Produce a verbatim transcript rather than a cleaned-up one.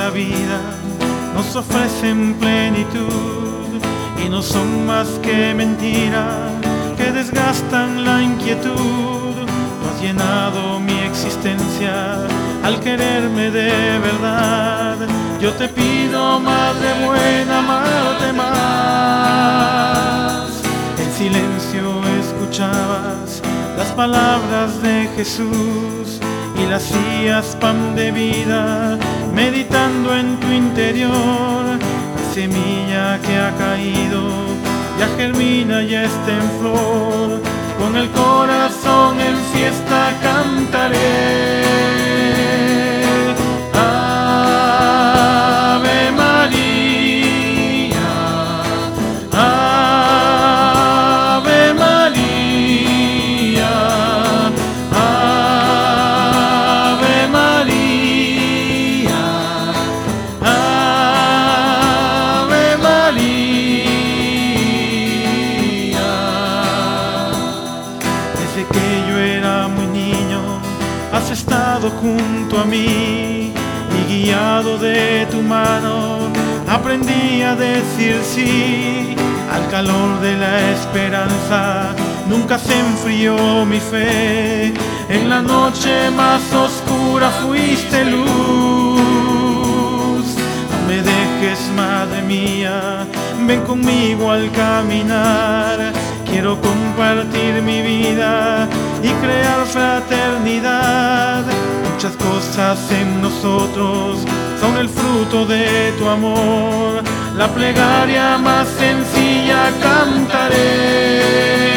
la vida nos ofrecen plenitud y no son más que mentiras que desgastan la inquietud. Tú has llenado mi existencia al quererme de verdad. Yo te pido, Madre buena, amarte más. En silencio escuchabas las palabras de Jesús y las hacías pan de vida, meditando en tu interior. La semilla que ha caído ya germina, ya está en flor. Con el corazón en fiesta cantaré. Ave María, Ave María, Ave María, Ave María. Desde que yo era muy niño has estado junto a mí y guiado de tu mano aprendí a decir sí. Al calor de la esperanza nunca se enfrió mi fe. En la noche más oscura fuiste luz. No me dejes, Madre mía, ven conmigo al caminar. Quiero compartir mi vida y crear fraternidad. Muchas cosas en nosotros son el fruto de tu amor. La plegaria más sencilla cantaré.